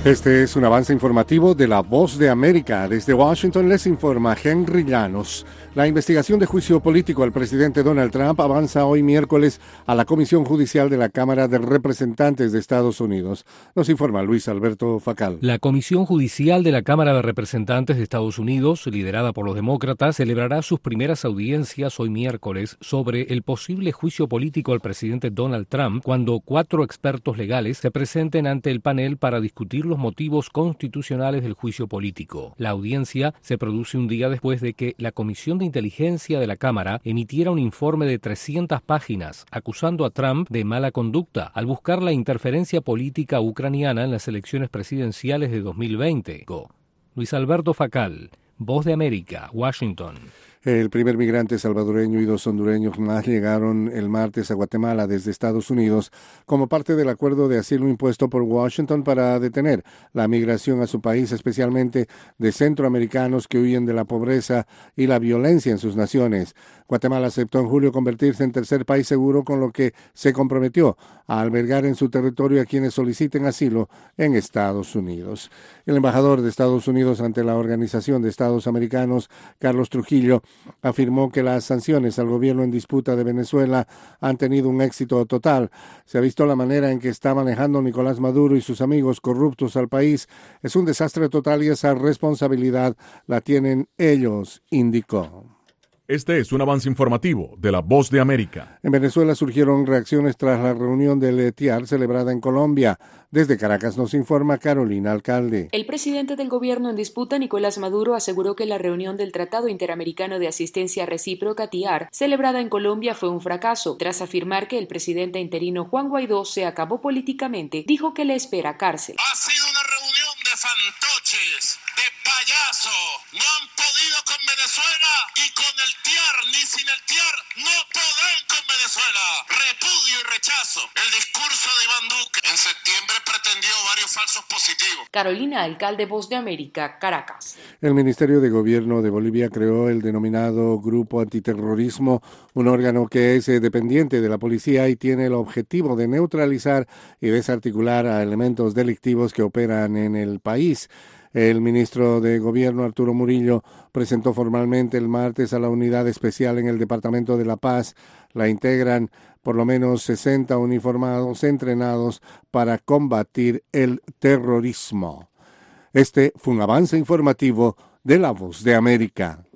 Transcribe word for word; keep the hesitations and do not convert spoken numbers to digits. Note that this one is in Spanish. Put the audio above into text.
Este es un avance informativo de La Voz de América. Desde Washington les informa Henry Llanos. La investigación de juicio político al presidente Donald Trump avanza hoy miércoles a la Comisión Judicial de la Cámara de Representantes de Estados Unidos. Nos informa Luis Alberto Facal. La Comisión Judicial de la Cámara de Representantes de Estados Unidos, liderada por los demócratas, celebrará sus primeras audiencias hoy miércoles sobre el posible juicio político al presidente Donald Trump cuando cuatro expertos legales se presenten ante el panel para discutir los motivos constitucionales del juicio político. La audiencia se produce un día después de que la Comisión de Inteligencia de la Cámara emitiera un informe de trescientas páginas acusando a Trump de mala conducta al buscar la interferencia política ucraniana en las elecciones presidenciales de dos mil veinte. Luis Alberto Facal, Voz de América, Washington. El primer migrante salvadoreño y dos hondureños más llegaron el martes a Guatemala desde Estados Unidos como parte del acuerdo de asilo impuesto por Washington para detener la migración a su país, especialmente de centroamericanos que huyen de la pobreza y la violencia en sus naciones. Guatemala aceptó en julio convertirse en tercer país seguro, con lo que se comprometió a albergar en su territorio a quienes soliciten asilo en Estados Unidos. El embajador de Estados Unidos ante la Organización de Estados Americanos, Carlos Trujillo, afirmó que las sanciones al gobierno en disputa de Venezuela han tenido un éxito total. Se ha visto la manera en que está manejando Nicolás Maduro y sus amigos corruptos al país. Es un desastre total y esa responsabilidad la tienen ellos, indicó. Este es un avance informativo de La Voz de América. En Venezuela surgieron reacciones tras la reunión del T I A R celebrada en Colombia. Desde Caracas nos informa Carolina Alcalde. El presidente del gobierno en disputa, Nicolás Maduro, aseguró que la reunión del Tratado Interamericano de Asistencia Recíproca, T I A R, celebrada en Colombia fue un fracaso. Tras afirmar que el presidente interino Juan Guaidó se acabó políticamente, dijo que le espera cárcel. Ha sido una reunión de fantoches, de payaso. No han podido con Venezuela y con el T I A R, ni sin el T I A R, no podrán con Venezuela. Repudio y rechazo el discurso de Iván Duque. En septiembre pretendió varios falsos positivos. Carolina Alcalde, Voz de América, Caracas. El Ministerio de Gobierno de Bolivia creó el denominado Grupo Antiterrorismo, un órgano que es dependiente de la policía y tiene el objetivo de neutralizar y desarticular a elementos delictivos que operan en el país. El ministro de Gobierno, Arturo Murillo, presentó formalmente el martes a la unidad especial en el Departamento de La Paz. La integran por lo menos sesenta uniformados entrenados para combatir el terrorismo. Este fue un avance informativo de La Voz de América.